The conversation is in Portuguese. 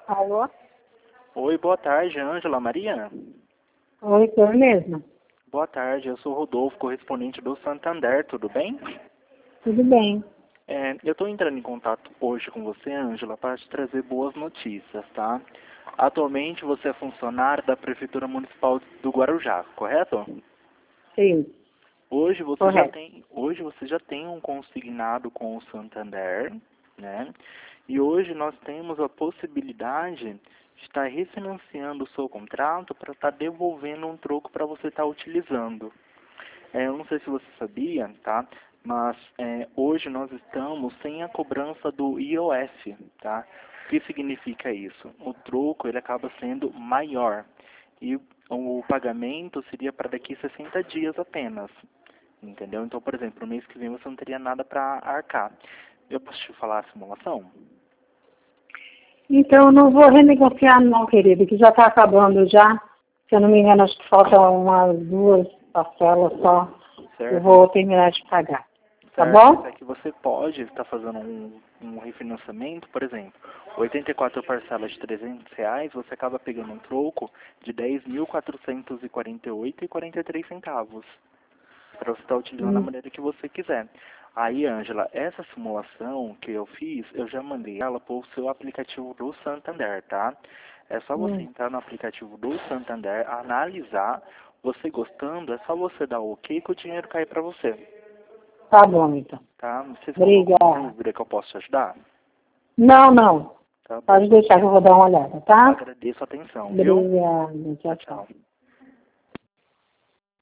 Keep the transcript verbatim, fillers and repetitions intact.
Alô? Oi, boa tarde, Ângela Maria. Oi, sou eu mesma. Boa tarde, eu sou Rodolfo, correspondente do Santander, tudo bem? Tudo bem. É, eu estou entrando em contato hoje com você, Ângela, para te trazer boas notícias, tá? Atualmente você é funcionário da Prefeitura Municipal do Guarujá, correto? Sim, Hoje você já correto. tem, hoje você já tem um consignado com o Santander, né? E hoje nós temos a possibilidade de estar refinanciando o seu contrato para estar devolvendo um troco para você estar utilizando. É, eu não sei se você sabia, tá? Mas é, hoje nós estamos sem a cobrança do I O F, tá? O que significa isso? O troco ele acaba sendo maior e o pagamento seria para daqui sessenta dias apenas, entendeu? Então, por exemplo, no mês que vem você não teria nada para arcar. Eu posso te falar a simulação? Então, eu não vou renegociar não, querido, que já está acabando já. Se eu não me engano, acho que faltam umas duas parcelas só. Eu Certo? vou terminar de pagar. Tá Certo, mas é bom? que você pode estar fazendo um, um refinanciamento, por exemplo, oitenta e quatro parcelas de trezentos reais, você acaba pegando um troco de dez mil quatrocentos e quarenta e oito reais e quarenta e três centavos, para você estar utilizando da Hum, maneira que você quiser. Aí, Ângela, essa simulação que eu fiz, eu já mandei ela para o seu aplicativo do Santander, tá? É só você hum. entrar no aplicativo do Santander, analisar, você gostando, é só você dar o ok que o dinheiro cai para você. Tá bom, então. Tá? Você ficou com alguma Obrigada. dúvida que eu posso te ajudar? Não, não. Tá bom. Pode deixar que eu vou dar uma olhada, tá? Agradeço a atenção, viu? Obrigada. Tchau, Tchau, tchau. tchau.